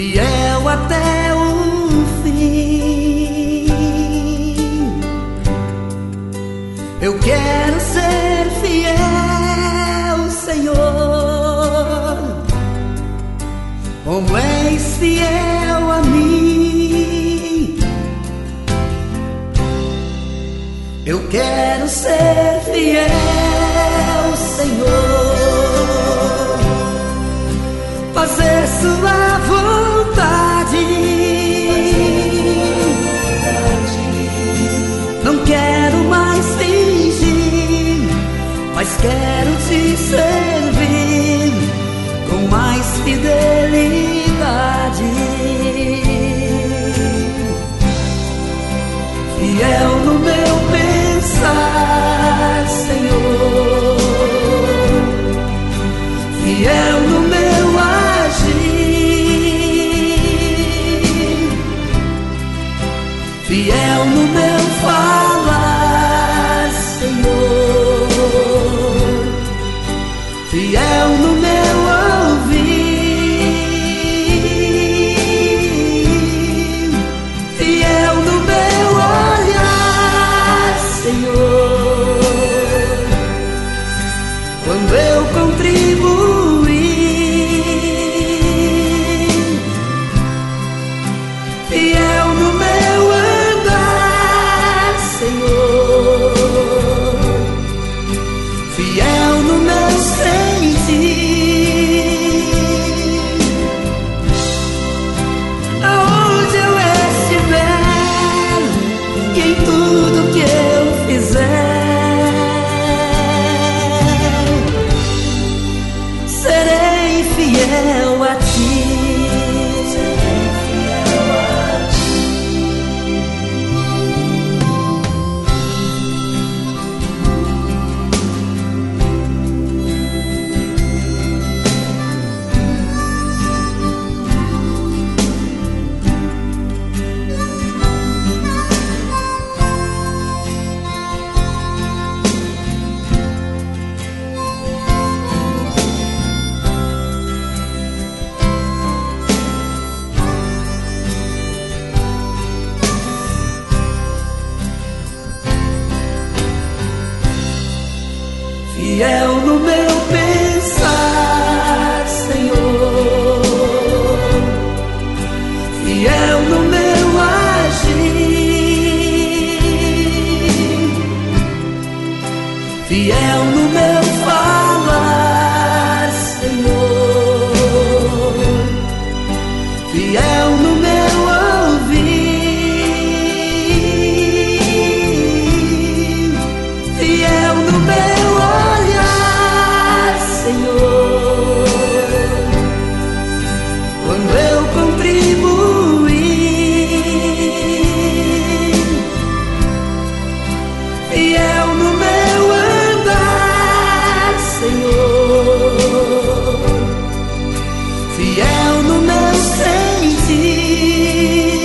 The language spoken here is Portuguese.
fiel até o fim. Eu quero ser fiel, Senhor, como és fiel a mim. Eu quero ser fiel, Senhor, fazer sua vontade. Não quero mais fingir, mas quero te servir com mais fidelidade. Fiel no meu pensar, Senhor, fiel no meu agir, fiel no meu falar, Senhor, fiel no meu ouvir, fiel no meu olhar, Senhor, quando eu contribuir, fiel no meu andar, Senhor, fiel no meu sentir. Aonde eu estiver e em tudo que eu fizer, serei fiel a ti. Fiel no meu pensar, Senhor, fiel no meu agir, fiel no meu falar, Senhor, fiel no meu ouvir, fiel no meu Senhor, quando eu contribuir, fiel no meu andar, Senhor, fiel no meu sentir.